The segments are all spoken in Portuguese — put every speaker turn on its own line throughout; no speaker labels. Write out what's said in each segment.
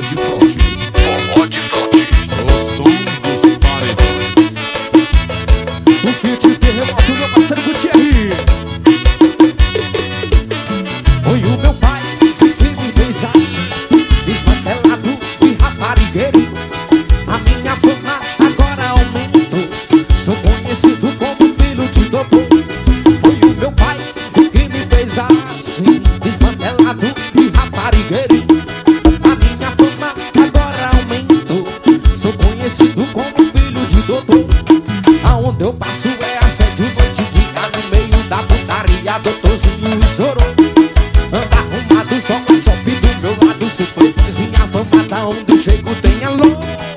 de fronte, forró de fronte, o som dos paredões.
O Fiat Terremoto, meu parceiro Gutierrez. Foi o meu pai que me fez assim, desmantelado e raparigueiro. A minha fama agora aumentou, sou conhecido como filho de doutor. Foi o meu pai que me fez assim, desmantelado e raparigueiro. A minha fama agora aumentou, sou conhecido como filho de doutor. Aonde eu passo é assédio noite e dia, no meio da putaria, doutorzinho e Zorô. Anda arrumado só com a chope do meu lado, sou playboyzinha famada, onde eu chego tem alô.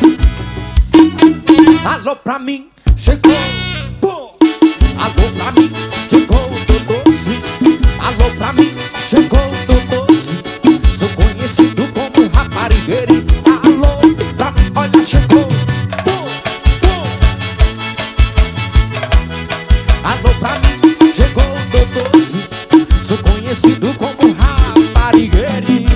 Alô pra mim, chegou, pô. Alô pra mim, chegou o doutorzinho. Alô pra mim, chegou o doutorzinho. Sou conhecido como raparigueiro. Alô pra mim, olha, chegou, pô, pô. Alô pra mim, chegou o doutorzinho. Sou conhecido como raparigueiro.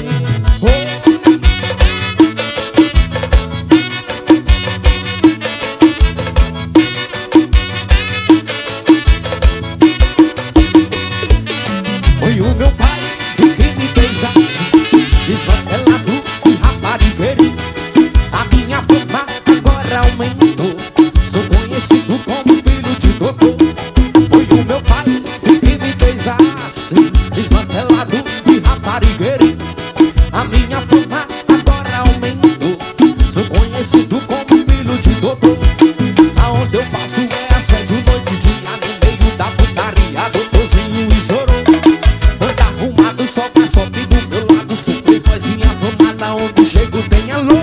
Foi o meu pai que me fez assim, desmantelado e raparigueiro. A minha fama agora aumentou, sou conhecido como filho de doutor. Foi o meu pai que me fez assim, desmantelado e raparigueiro. A minha fama agora aumentou, sou conhecido como filho de doutor. Aonde eu passo é assédio noite e dia, no meio da putaria, doutorzinho e Zorô. Anda arrumado só pra sorte do meu lado, sou playboyzinha famada, onde chego tem alô.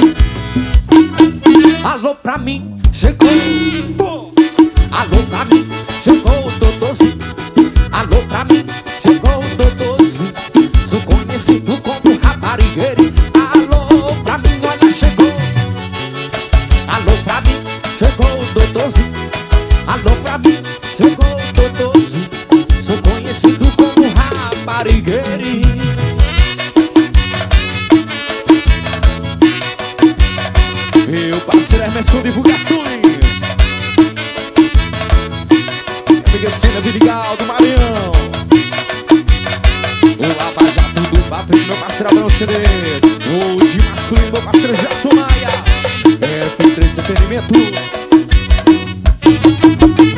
Alô pra mim, chegou, pô. Alô pra mim, chegou o doutorzinho. Alô pra mim, chegou o doutorzinho. Sou conhecido como raparigueiro. Alô pra mim, olha, chegou. Alô pra mim, chegou o doutorzinho. Alô pra mim, chegou o doutorzinho. Sou conhecido como raparigueiro. Meu parceiro Emerson Divulgações, amiga Cena Vidigal do Maranhão, o Lava Jato do Patrick, meu parceiro Abrão CDs, o de masculino, meu parceiro Gerson Maia, F3 Entretenimento.